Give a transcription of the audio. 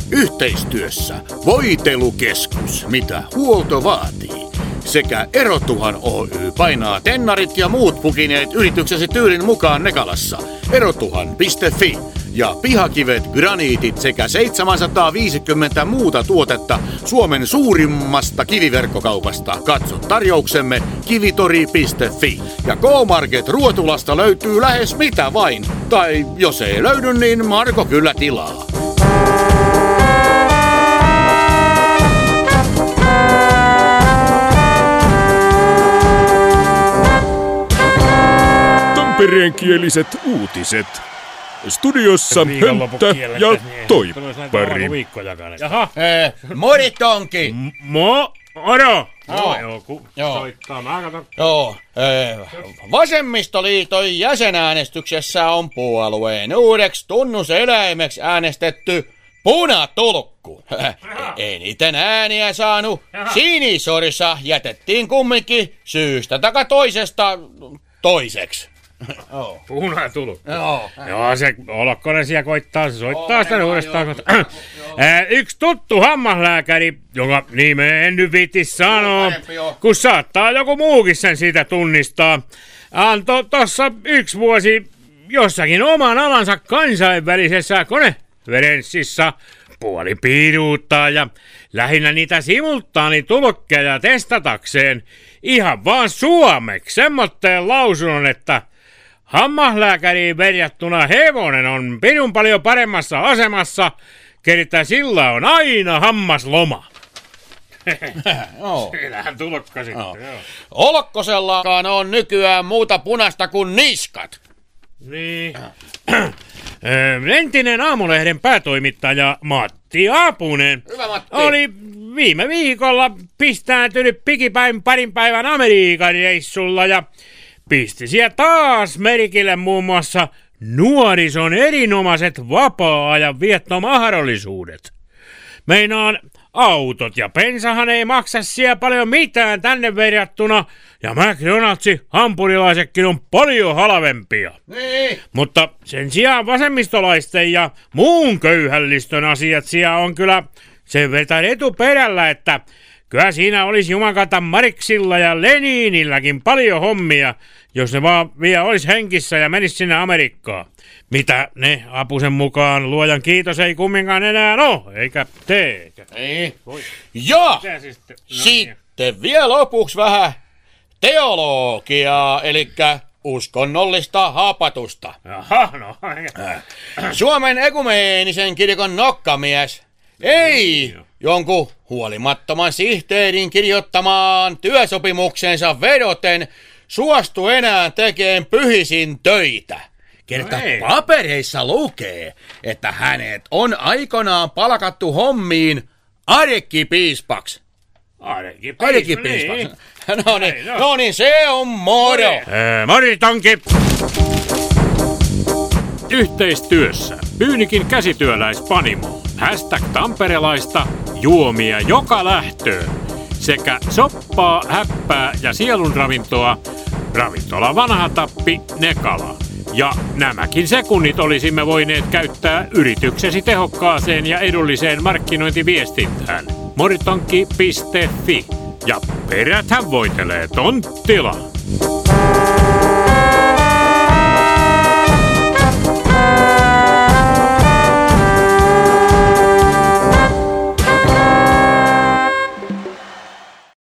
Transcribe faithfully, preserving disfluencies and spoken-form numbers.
Yhteistyössä Voitelukeskus, mitä huolto vaatii. Sekä Erotuhan Oy painaa tennarit ja muut pukineet yrityksesi tyylin mukaan Nekalassa. Erotuhan piste fi ja pihakivet, graniitit sekä seitsemänsataaviisikymmentä muuta tuotetta Suomen suurimmasta kiviverkkokaupasta. Katso tarjouksemme kivitori piste fi. Ja K-Market Ruotulasta löytyy lähes mitä vain. Tai jos ei löydy, niin Marko kyllä tilaa. Tampereenkieliset uutiset. Studiossa Hönttä ja Toippari. Jaha. Eh, Moritonki! M- mo? Oro! Joo. Joo, ku Joo. soittaa. Mä katon. Joo, eh, Vasemmistoliiton jäsenäänestyksessä on puolueen uudeksi tunnuseläimeksi äänestetty punatulkku. Eniten ääniä saanut Sinisorsa jätettiin kumminkin syystä taka toisesta toiseksi. Oh. Punatulkku. Joo. Joo, se Olokkonen siellä koittaa, se soittaa sitä uudestaan. Yksi tuttu hammaslääkäri, jonka nimeä en nyt viitti sanoa, kun saattaa joku muukin sen siitä tunnistaa, antoi tossa yksi vuosi jossakin oman alansa kansainvälisessä koneferenssissa puoli piiruuttaa ja lähinnä niitä simultaanitulkkeja testatakseen ihan vaan suomeksi semmoitteen lausunnon, että hammaslääkäriin verjattuna hevonen on pirun paljon paremmassa asemassa, kertaa sillä on aina hammasloma. Siinähän tulokka sitten. Joo. Olkkosellakaan on nykyään muuta punasta kuin niskat. Niin. Entinen Aamulehden päätoimittaja Matti Apunen Hyvä, Matti. oli viime viikolla pistääntynyt pikipäin parin päivän Amerikan reissulla ja pisti siellä taas merkille muun muassa nuorison erinomaiset vapaa-ajan viettomahdollisuudet. Meinaan autot ja bensahan ei maksa siellä paljon mitään tänne verrattuna ja McDonaldsin hampurilaisetkin on paljon halvempia. Niin. Mutta sen sijaan vasemmistolaisten ja muun köyhällistön asiat siellä on kyllä sen verran etuperällä, että kyllä siinä olisi jumakata Mariksilla ja Leninilläkin paljon hommia, jos ne vaan vielä olisi henkissä ja menisi sinne Amerikkaan. Mitä ne Apusen mukaan, luojan kiitos, ei kumminkaan enää ole, eikä tee. Niin. Ja sitten? No sitten vielä lopuksi vähän teologiaa, eli uskonnollista haapatusta. Jaha, no. Suomen ekumeenisen kirkon nokkamies ei jonkun huolimattoman sihteerin kirjoittamaan työsopimuksensa vedoten suostu enää tekemään pyhisin töitä. Kerta No papereissa lukee, että hänet on aikanaan palkattu hommiin arkkipiispaksi. Arkkipiispa, Arkkipiispaksi. niin. No niin, Näin on. no niin, se on moro. Ää, Moritonki! Yhteistyössä Pyynikin käsityöläispanimo. Hashtag tamperelaista juomia joka lähtöön. Sekä soppaa, häppää ja sielunravintoa. Ravintola Vanha Tappi Nekala. Ja nämäkin sekunnit olisimme voineet käyttää yrityksesi tehokkaaseen ja edulliseen markkinointiviestintään. Moritonki piste fi. Ja peräthän voitelee tonttila.